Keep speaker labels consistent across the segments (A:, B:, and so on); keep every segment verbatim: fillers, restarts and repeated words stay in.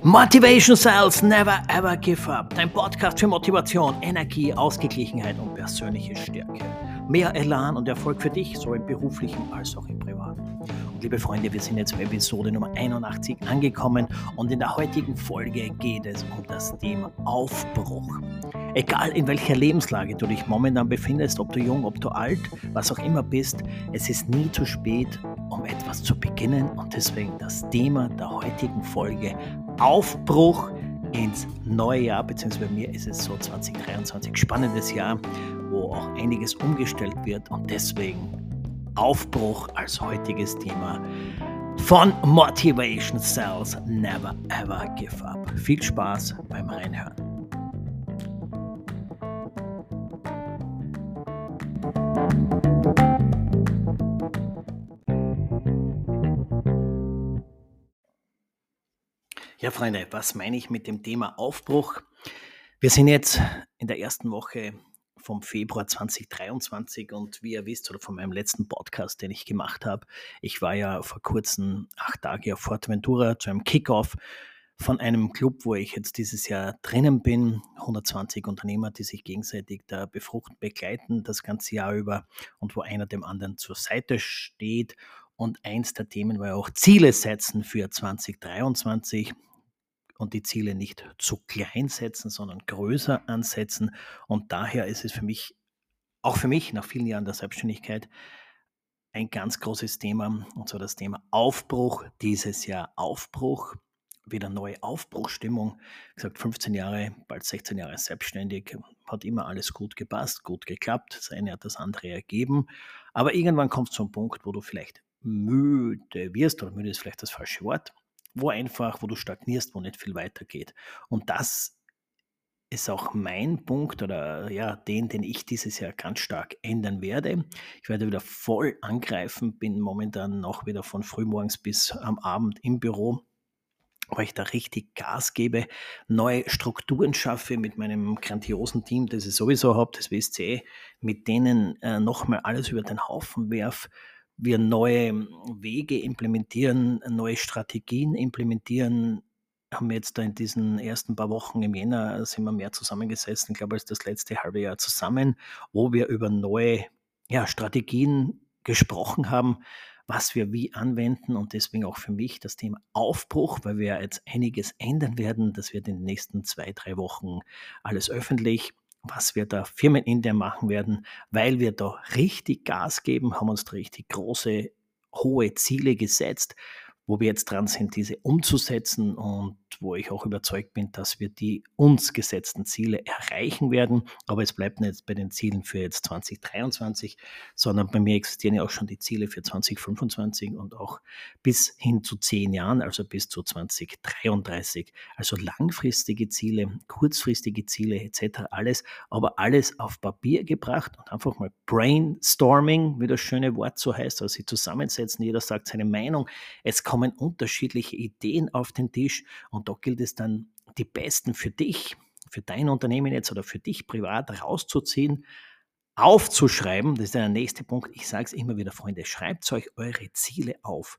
A: Motivation Sales, never ever give up. Dein Podcast für Motivation, Energie, Ausgeglichenheit und persönliche Stärke. Mehr Elan und Erfolg für dich, sowohl im beruflichen als auch im privaten. Und liebe Freunde, wir sind jetzt bei Episode Nummer einundachtzig angekommen und in der heutigen Folge geht es um das Thema Aufbruch. Egal in welcher Lebenslage du dich momentan befindest, ob du jung, ob du alt, was auch immer bist, es ist nie zu spät, um etwas zu beginnen und deswegen das Thema der heutigen Folge Aufbruch ins neue Jahr, beziehungsweise bei mir ist es so zwanzig dreiundzwanzig, spannendes Jahr, wo auch einiges umgestellt wird und deswegen Aufbruch als heutiges Thema von Motivation Sales, never ever give up. Viel Spaß beim Reinhören. Ja, Freunde, was meine ich mit dem Thema Aufbruch? Wir sind jetzt in der ersten Woche vom Februar zwanzig dreiundzwanzig und wie ihr wisst, oder von meinem letzten Podcast, den ich gemacht habe, ich war ja vor kurzem acht Tage auf Fuerteventura zu einem Kickoff von einem Club, wo ich jetzt dieses Jahr drinnen bin. hundertzwanzig Unternehmer, die sich gegenseitig da befruchten, begleiten das ganze Jahr über und wo einer dem anderen zur Seite steht. Und eins der Themen war auch Ziele setzen für zwanzig dreiundzwanzig. Und die Ziele nicht zu klein setzen, sondern größer ansetzen. Und daher ist es für mich, auch für mich nach vielen Jahren der Selbstständigkeit, ein ganz großes Thema, und zwar das Thema Aufbruch dieses Jahr. Aufbruch, wieder neue Aufbruchstimmung. Wie gesagt, fünfzehn Jahre, bald sechzehn Jahre selbstständig, hat immer alles gut gepasst, gut geklappt. Das eine hat das andere ergeben. Aber irgendwann kommst du zum Punkt, wo du vielleicht müde wirst, oder müde ist vielleicht das falsche Wort, wo einfach, wo du stagnierst, wo nicht viel weitergeht. Und das ist auch mein Punkt oder ja, den, den ich dieses Jahr ganz stark ändern werde. Ich werde wieder voll angreifen, bin momentan noch wieder von frühmorgens bis am Abend im Büro, weil ich da richtig Gas gebe, neue Strukturen schaffe mit meinem grandiosen Team, das ich sowieso habe, das W S C, mit denen äh, nochmal alles über den Haufen werfe, wir neue Wege implementieren, neue Strategien implementieren, haben wir jetzt da in diesen ersten paar Wochen im Jänner sind wir mehr zusammengesessen, ich glaube, als das letzte halbe Jahr zusammen, wo wir über neue ja, Strategien gesprochen haben, was wir wie anwenden und deswegen auch für mich das Thema Aufbruch, weil wir jetzt einiges ändern werden. Das wird in den nächsten zwei, drei Wochen alles öffentlich, was wir da firmenintern machen werden, weil wir da richtig Gas geben, haben uns da richtig große, hohe Ziele gesetzt, wo wir jetzt dran sind, diese umzusetzen und wo ich auch überzeugt bin, dass wir die uns gesetzten Ziele erreichen werden. Aber es bleibt nicht bei den Zielen für jetzt zwanzig dreiundzwanzig, sondern bei mir existieren ja auch schon die Ziele für zwanzig fünfundzwanzig und auch bis hin zu zehn Jahren, also bis zu zwanzig dreiunddreißig. Also langfristige Ziele, kurzfristige Ziele et cetera alles, aber alles auf Papier gebracht und einfach mal Brainstorming, wie das schöne Wort so heißt, also sich zusammensetzen, jeder sagt seine Meinung. Es kommen unterschiedliche Ideen auf den Tisch und da gilt es dann, die besten für dich, für dein Unternehmen jetzt oder für dich privat rauszuziehen, aufzuschreiben. Das ist der nächste Punkt. Ich sage es immer wieder, Freunde, schreibt euch eure Ziele auf.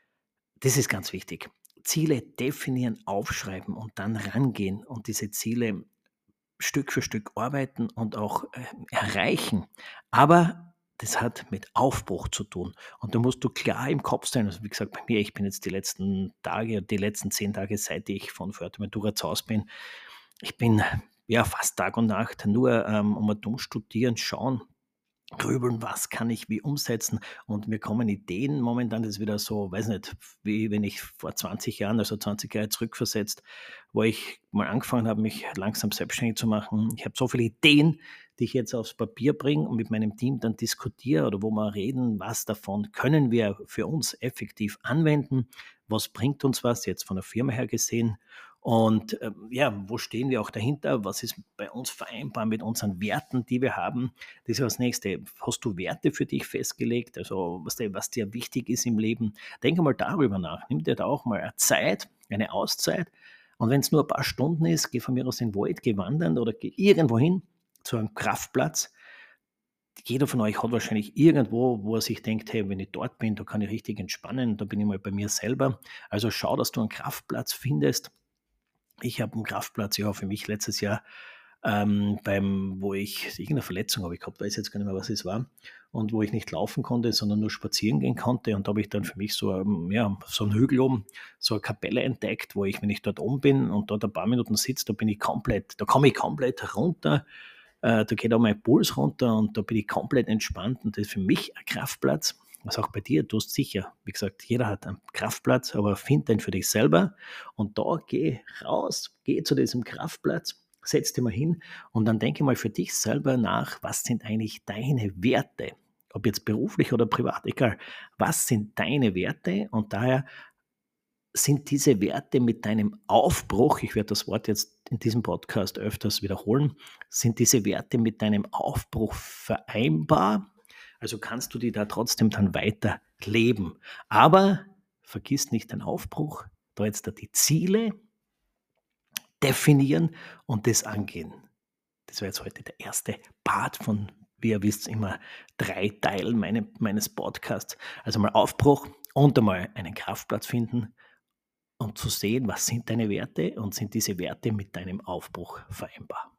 A: Das ist ganz wichtig. Ziele definieren, aufschreiben und dann rangehen und diese Ziele Stück für Stück arbeiten und auch äh, erreichen. Aber das hat mit Aufbruch zu tun. Und da musst du klar im Kopf sein. Also wie gesagt, bei mir, ich bin jetzt die letzten Tage, die letzten zehn Tage, seit ich von Fuerteventura zu Hause bin, ich bin ja fast Tag und Nacht nur ähm, um und um studieren, schauen, grübeln, was kann ich wie umsetzen und mir kommen Ideen momentan, das ist wieder so, weiß nicht, wie wenn ich vor zwanzig Jahren, also zwanzig Jahre zurückversetzt, wo ich mal angefangen habe, mich langsam selbstständig zu machen. Ich habe so viele Ideen, die ich jetzt aufs Papier bringe und mit meinem Team dann diskutiere oder wo wir reden, was davon können wir für uns effektiv anwenden, was bringt uns was, jetzt von der Firma her gesehen. Und ähm, ja, wo stehen wir auch dahinter? Was ist bei uns vereinbar mit unseren Werten, die wir haben? Das ist das Nächste. Hast du Werte für dich festgelegt? Also was dir, was dir wichtig ist im Leben? Denke mal darüber nach. Nimm dir da auch mal eine Zeit, eine Auszeit. Und wenn es nur ein paar Stunden ist, geh von mir aus in den Wald, geh wandern oder geh irgendwo hin zu einem Kraftplatz. Jeder von euch hat wahrscheinlich irgendwo, wo er sich denkt, hey, wenn ich dort bin, da kann ich richtig entspannen. Da bin ich mal bei mir selber. Also schau, dass du einen Kraftplatz findest, Ich habe 'n Kraftplatz, ja, für mich letztes Jahr, ähm, beim wo ich irgendeine Verletzung habe ich gehabt, weiß jetzt gar nicht mehr, was es war, und wo ich nicht laufen konnte, sondern nur spazieren gehen konnte. Und da habe ich dann für mich so, ähm, ja, so 'n Hügel oben, so 'ne Kapelle entdeckt, wo ich, wenn ich dort oben bin und dort ein paar Minuten sitze, da bin ich komplett da komme ich komplett runter. Äh, da geht auch mein Puls runter und da bin ich komplett entspannt und das ist für mich ein Kraftplatz. Was auch bei dir, du hast sicher, wie gesagt, jeder hat einen Kraftplatz, aber find den für dich selber und da geh raus, geh zu diesem Kraftplatz, setz dich mal hin und dann denke mal für dich selber nach, was sind eigentlich deine Werte? Ob jetzt beruflich oder privat, egal. Was sind deine Werte? Und daher sind diese Werte mit deinem Aufbruch, ich werde das Wort jetzt in diesem Podcast öfters wiederholen, sind diese Werte mit deinem Aufbruch vereinbar? Also kannst du die da trotzdem dann weiter leben. Aber vergiss nicht den Aufbruch, da jetzt da die Ziele definieren und das angehen. Das war jetzt heute der erste Part von, wie ihr wisst, immer drei Teilen meine, meines Podcasts. Also mal Aufbruch und einmal einen Kraftplatz finden, um zu sehen, was sind deine Werte und sind diese Werte mit deinem Aufbruch vereinbar.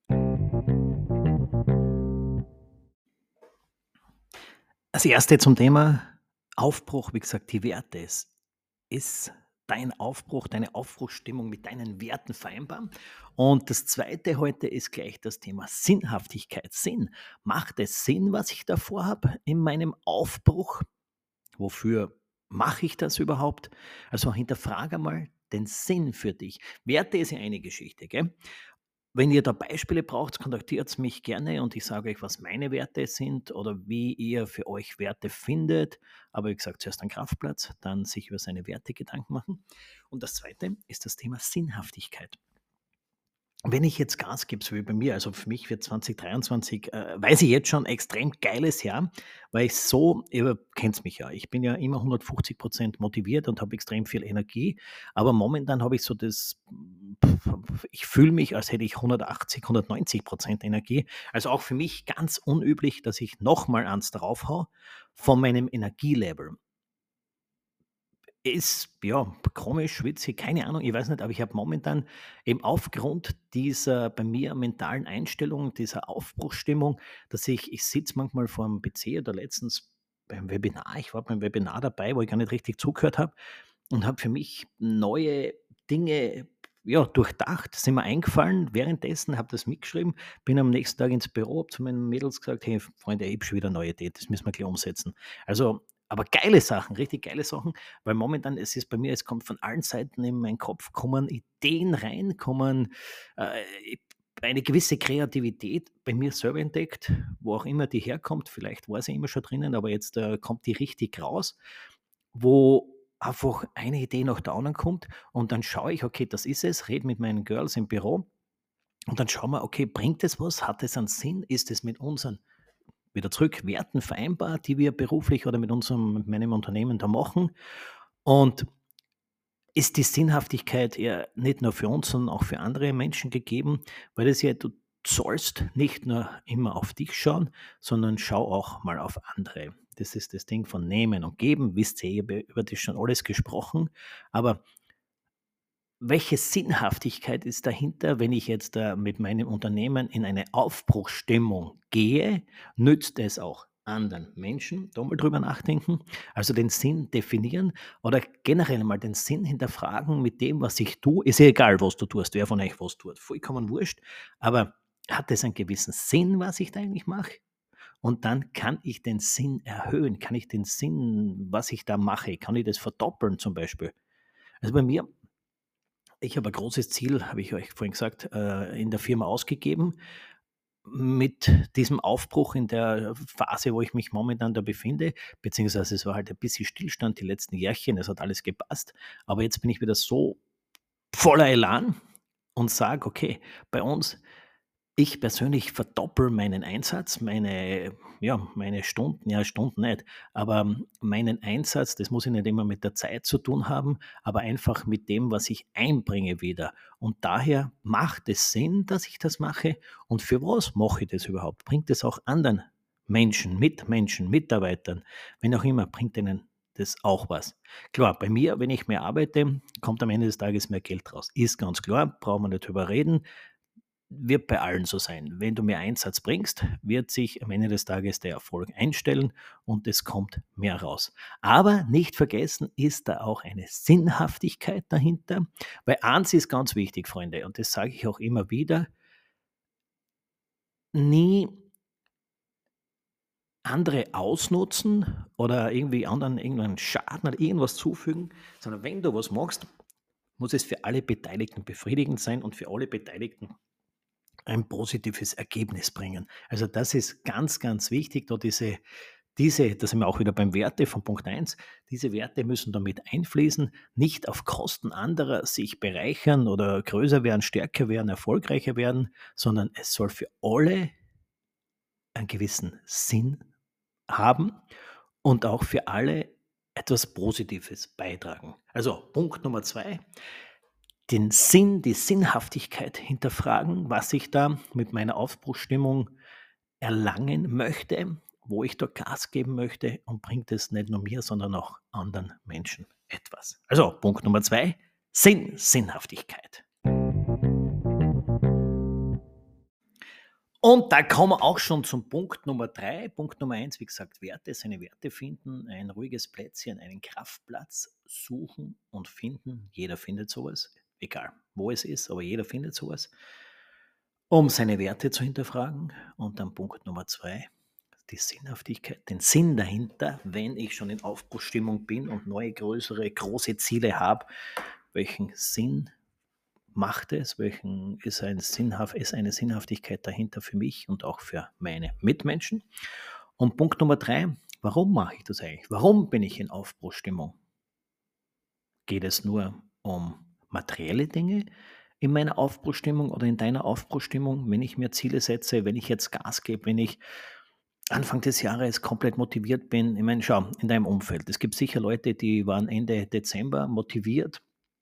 A: Das erste zum Thema Aufbruch, wie gesagt, die Werte. Es ist dein Aufbruch, deine Aufbruchsstimmung mit deinen Werten vereinbar? Und das zweite heute ist gleich das Thema Sinnhaftigkeit. Sinn. Macht es Sinn, was ich da vorhabe in meinem Aufbruch? Wofür mache ich das überhaupt? Also hinterfrage mal den Sinn für dich. Werte ist ja eine Geschichte, gell? Wenn ihr da Beispiele braucht, kontaktiert mich gerne und ich sage euch, was meine Werte sind oder wie ihr für euch Werte findet. Aber wie gesagt, zuerst ein Kraftplatz, dann sich über seine Werte Gedanken machen. Und das Zweite ist das Thema Sinnhaftigkeit. Wenn ich jetzt Gas gebe, so wie bei mir, also für mich wird zwanzig dreiundzwanzig, äh, weiß ich jetzt schon, extrem geiles Jahr, weil ich so, ihr kennt mich ja, ich bin ja immer hundertfünfzig Prozent motiviert und habe extrem viel Energie, aber momentan habe ich so das, ich fühle mich, als hätte ich hundertachtzig, hundertneunzig Prozent Energie. Also auch für mich ganz unüblich, dass ich nochmal eins drauf hau von meinem Energielevel. Ist, ja, komisch, witzig, keine Ahnung, ich weiß nicht, aber ich habe momentan eben aufgrund dieser bei mir mentalen Einstellung, dieser Aufbruchsstimmung, dass ich ich sitze manchmal vorm P C oder letztens beim Webinar, ich war beim Webinar dabei, wo ich gar nicht richtig zugehört habe und habe für mich neue Dinge, ja, durchdacht, sind mir eingefallen währenddessen, habe das mitgeschrieben, bin am nächsten Tag ins Büro, habe zu meinen Mädels gesagt: „Hey Freunde, ich habe schon wieder 'ne neue Idee, das müssen wir gleich umsetzen.“ Also, aber geile Sachen, richtig geile Sachen, weil momentan es ist bei mir, es kommt von allen Seiten in meinen Kopf, kommen Ideen rein, kommen, äh, eine gewisse Kreativität bei mir selber entdeckt, wo auch immer die herkommt. Vielleicht war sie immer schon drinnen, aber jetzt, äh, kommt die richtig raus, wo einfach eine Idee nach der anderen kommt und dann schaue ich: „Okay, das ist es“, rede mit meinen Girls im Büro und dann schauen wir: „Okay, bringt es was? Hat es einen Sinn? Ist es mit unseren wieder zurück, Werten vereinbar, die wir beruflich oder mit unserem mit meinem Unternehmen da machen? Und ist die Sinnhaftigkeit ja nicht nur für uns, sondern auch für andere Menschen gegeben, weil es ja du sollst nicht nur immer auf dich schauen, sondern schau auch mal auf andere. Das ist das Ding von Nehmen und Geben, wisst ihr, ich habe über das schon alles gesprochen, aber welche Sinnhaftigkeit ist dahinter, wenn ich jetzt, äh, mit meinem Unternehmen in eine Aufbruchsstimmung gehe? Nützt es auch anderen Menschen? Da mal drüber nachdenken. Also den Sinn definieren oder generell mal den Sinn hinterfragen mit dem, was ich tue. Ist ja egal, was du tust, wer von euch was tut, vollkommen wurscht. Aber hat es einen gewissen Sinn, was ich da eigentlich mache? Und dann kann ich den Sinn erhöhen. Kann ich den Sinn, was ich da mache, kann ich das verdoppeln zum Beispiel? Also bei mir, ich habe ein großes Ziel, habe ich euch vorhin gesagt, äh, in der Firma ausgegeben. Mit diesem Aufbruch in der Phase, wo ich mich momentan da befinde, beziehungsweise es war halt ein bisschen Stillstand die letzten Jährchen, es hat alles gepasst. Aber jetzt bin ich wieder so voller Elan und sage: „Okay, bei uns, ich persönlich verdoppel meinen Einsatz, meine ja, meine Stunden, ja, Stunden nicht, aber meinen Einsatz, das muss ja nicht immer mit der Zeit zu tun haben, aber einfach mit dem, was ich einbringe wieder. Und daher macht es Sinn, dass ich das mache. Und für was mache ich das überhaupt? Bringt es auch anderen Menschen, Mitmenschen, Mitarbeitern, wenn auch immer, bringt denen das auch was. Klar, bei mir, wenn ich mehr arbeite, kommt am Ende des Tages mehr Geld raus. Ist ganz klar, brauchen wir nicht drüber reden. Wird bei allen so sein. Wenn du mehr Einsatz bringst, wird sich am Ende des Tages der Erfolg einstellen und es kommt mehr raus. Aber nicht vergessen ist da auch eine Sinnhaftigkeit dahinter, weil eins ist ganz wichtig, Freunde, und das sage ich auch immer wieder: Nie andere ausnutzen oder irgendwie anderen irgendeinen Schaden oder irgendwas zufügen, sondern wenn du was machst, muss es für alle Beteiligten befriedigend sein und für alle Beteiligten ein positives Ergebnis bringen. Also das ist ganz, ganz wichtig, da diese diese da sind wir auch wieder beim Werte von Punkt eins. Diese Werte müssen damit einfließen, nicht auf Kosten anderer sich bereichern oder größer werden, stärker werden, erfolgreicher werden, sondern es soll für alle einen gewissen Sinn haben und auch für alle etwas Positives beitragen. Also Punkt Nummer zwei: den Sinn, die Sinnhaftigkeit hinterfragen, was ich da mit meiner Aufbruchsstimmung erlangen möchte, wo ich da Gas geben möchte, und bringt es nicht nur mir, sondern auch anderen Menschen etwas. Also Punkt Nummer zwei: Sinn, Sinnhaftigkeit. Und da kommen wir auch schon zum Punkt Nummer drei. Punkt Nummer eins, wie gesagt, Werte, seine Werte finden, ein ruhiges Plätzchen, einen Kraftplatz suchen und finden. Jeder findet sowas, egal wo es ist, aber jeder findet sowas, um seine Werte zu hinterfragen. Und dann Punkt Nummer zwei, die Sinnhaftigkeit, den Sinn dahinter, wenn ich schon in Aufbruchsstimmung bin und neue, größere, große Ziele habe. Welchen Sinn macht es? Welchen ist, ein Sinnhaft, ist eine Sinnhaftigkeit dahinter für mich und auch für meine Mitmenschen? Und Punkt Nummer drei, warum mache ich das eigentlich? Warum bin ich in Aufbruchsstimmung? Geht es nur um materielle Dinge in meiner Aufbruchsstimmung oder in deiner Aufbruchsstimmung, wenn ich mir Ziele setze, wenn ich jetzt Gas gebe, wenn ich Anfang des Jahres komplett motiviert bin? Ich meine, schau, in deinem Umfeld, es gibt sicher Leute, die waren Ende Dezember motiviert,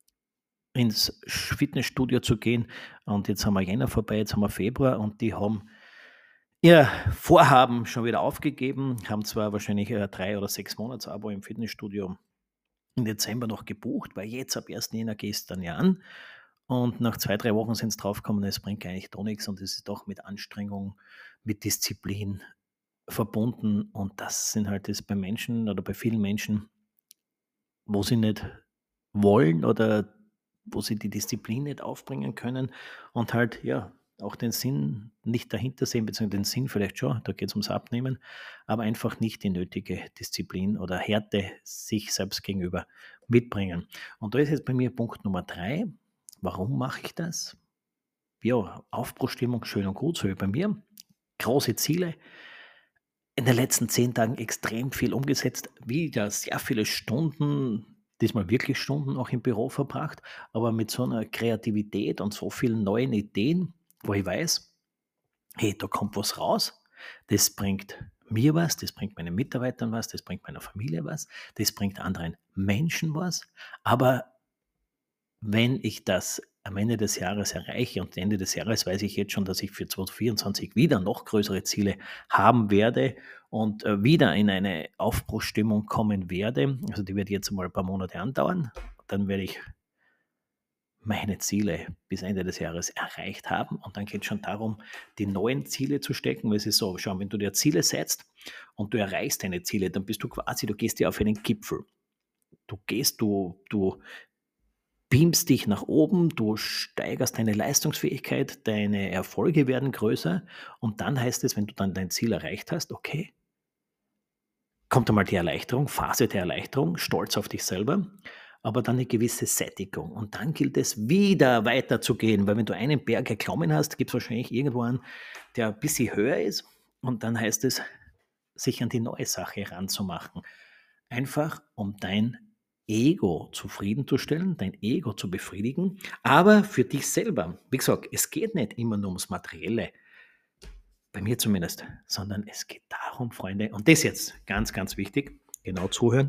A: ins Fitnessstudio zu gehen, und jetzt haben wir Jänner vorbei, jetzt haben wir Februar, und die haben ihr Vorhaben schon wieder aufgegeben, haben zwar wahrscheinlich ein drei- oder sechs Monats-Abo im Fitnessstudio im Dezember noch gebucht, weil jetzt ab ersten Jänner gehst du dann ja an, und nach zwei, drei Wochen sind sie draufgekommen, es bringt eigentlich doch nichts und es ist doch mit Anstrengung, mit Disziplin verbunden, und das sind halt das bei Menschen oder bei vielen Menschen, wo sie nicht wollen oder wo sie die Disziplin nicht aufbringen können und halt, ja, auch den Sinn nicht dahinter sehen, beziehungsweise den Sinn vielleicht schon, da geht es ums Abnehmen, aber einfach nicht die nötige Disziplin oder Härte sich selbst gegenüber mitbringen. Und da ist jetzt bei mir Punkt Nummer drei. Warum mache ich das? Ja, Aufbruchsstimmung, schön und gut, so wie bei mir. Große Ziele. In den letzten zehn Tagen extrem viel umgesetzt, wieder sehr viele Stunden, diesmal wirklich Stunden auch im Büro verbracht, aber mit so einer Kreativität und so vielen neuen Ideen, wo ich weiß, hey, da kommt was raus, das bringt mir was, das bringt meinen Mitarbeitern was, das bringt meiner Familie was, das bringt anderen Menschen was, aber wenn ich das am Ende des Jahres erreiche, und Ende des Jahres weiß ich jetzt schon, dass ich für zwanzig vierundzwanzig wieder noch größere Ziele haben werde und äh, wieder in eine Aufbruchsstimmung kommen werde. Also die wird jetzt mal ein paar Monate andauern. Dann werde ich meine Ziele bis Ende des Jahres erreicht haben, und dann geht es schon darum, die neuen Ziele zu stecken, weil es ist so, schau, wenn du dir Ziele setzt und du erreichst deine Ziele, dann bist du quasi, du gehst ja auf einen Gipfel. Du gehst, du, du beamst dich nach oben, du steigerst deine Leistungsfähigkeit, deine Erfolge werden größer, und dann heißt es, wenn du dann dein Ziel erreicht hast, okay, kommt einmal die Erleichterung, Phase der Erleichterung, Stolz auf dich selber, aber dann eine gewisse Sättigung, und dann gilt es wieder weiterzugehen, weil wenn du einen Berg erklommen hast, gibt es wahrscheinlich irgendwo einen, der ein bisschen höher ist, und dann heißt es, sich an die neue Sache ranzumachen. Einfach um dein Ego zufriedenzustellen, dein Ego zu befriedigen, aber für dich selber. Wie gesagt, es geht nicht immer nur ums Materielle, bei mir zumindest, sondern es geht darum, Freunde, und das jetzt ganz, ganz wichtig, genau zuhören,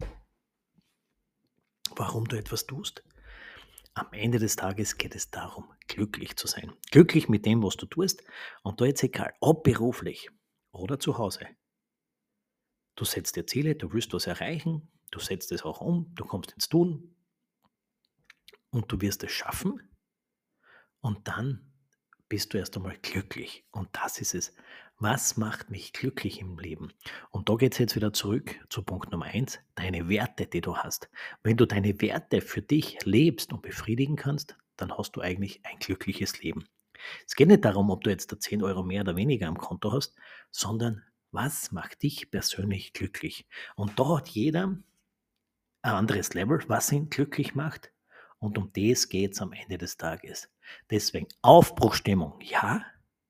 A: warum du etwas tust. Am Ende des Tages geht es darum, glücklich zu sein. Glücklich mit dem, was du tust, und da jetzt egal, ob beruflich oder zu Hause. Du setzt dir Ziele, du willst was erreichen, du setzt es auch um, du kommst ins Tun und du wirst es schaffen und dann bist du erst einmal glücklich. Und das ist es. Was macht mich glücklich im Leben? Und da geht es jetzt wieder zurück zu Punkt Nummer eins, deine Werte, die du hast. Wenn du deine Werte für dich lebst und befriedigen kannst, dann hast du eigentlich ein glückliches Leben. Es geht nicht darum, ob du jetzt da zehn Euro mehr oder weniger am Konto hast, sondern was macht dich persönlich glücklich? Und da hat jeder ein anderes Level, was ihn glücklich macht. Und um das geht es am Ende des Tages. Deswegen Aufbruchstimmung, ja.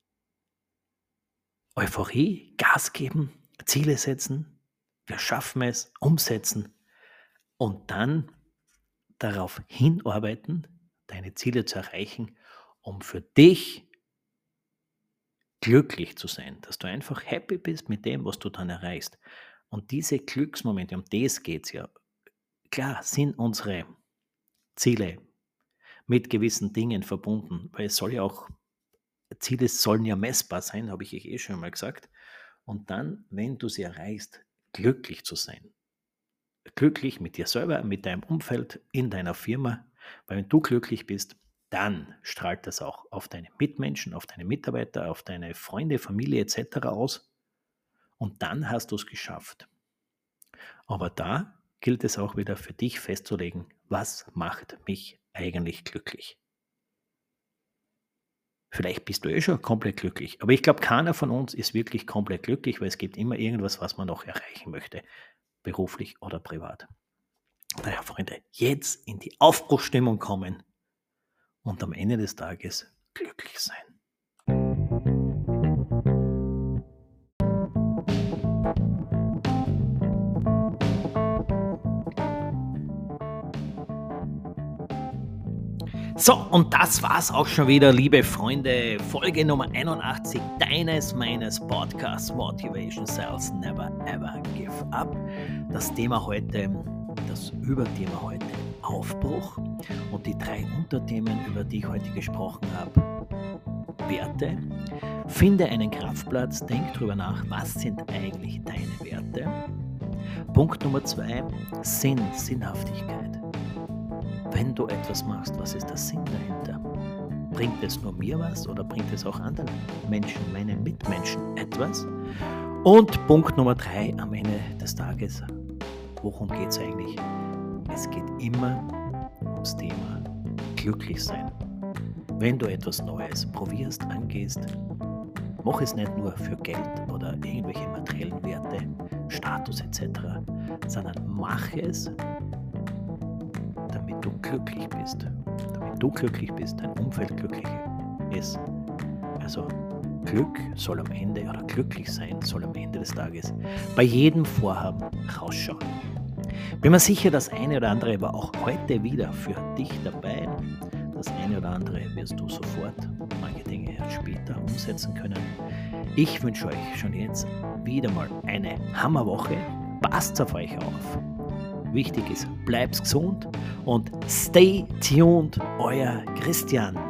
A: Euphorie, Gas geben, Ziele setzen, wir schaffen es, umsetzen und dann darauf hinarbeiten, deine Ziele zu erreichen, um für dich glücklich zu sein, dass du einfach happy bist mit dem, was du dann erreichst. Und diese Glücksmomente, um das geht es ja. Klar sind unsere Ziele mit gewissen Dingen verbunden, weil es soll ja auch, Ziele sollen ja messbar sein, habe ich eh schon mal gesagt. Und dann, wenn du sie erreichst, glücklich zu sein. Glücklich mit dir selber, mit deinem Umfeld, in deiner Firma, weil wenn du glücklich bist, dann strahlt das auch auf deine Mitmenschen, auf deine Mitarbeiter, auf deine Freunde, Familie et cetera aus. Und dann hast du es geschafft. Aber da gilt es auch wieder für dich festzulegen, was macht mich eigentlich glücklich. Vielleicht bist du eh schon komplett glücklich, aber ich glaube, keiner von uns ist wirklich komplett glücklich, weil es gibt immer irgendwas, was man noch erreichen möchte, beruflich oder privat. Daher, Freunde, jetzt in die Aufbruchsstimmung kommen und am Ende des Tages glücklich sein. So, und das war's auch schon wieder, liebe Freunde. Folge Nummer einundachtzig deines, meines Podcasts Motivation Sales Never Ever Give Up. Das Thema heute, das Überthema heute, Aufbruch und die drei Unterthemen, über die ich heute gesprochen habe. Werte. Finde einen Kraftplatz, denk drüber nach, was sind eigentlich deine Werte. Punkt Nummer zwei, Sinn, Sinnhaftigkeit. Wenn du etwas machst, was ist der Sinn dahinter? Bringt es nur mir was oder bringt es auch anderen Menschen, meinen Mitmenschen etwas? Und Punkt Nummer drei am Ende des Tages, worum geht es eigentlich? Es geht immer ums Thema glücklich sein. Wenn du etwas Neues probierst, angehst, mach es nicht nur für Geld oder irgendwelche materiellen Werte, Status et cetera, sondern mach es, damit du glücklich bist. Damit du glücklich bist, dein Umfeld glücklich ist. Also Glück soll am Ende, oder glücklich sein soll am Ende des Tages bei jedem Vorhaben rausschauen. Bin mir sicher, das eine oder andere war auch heute wieder für dich dabei. Das eine oder andere wirst du sofort, manche Dinge erst später umsetzen können. Ich wünsche euch schon jetzt wieder mal eine Hammerwoche. Passt auf euch auf. Wichtig ist, bleibt gesund und stay tuned, euer Christian.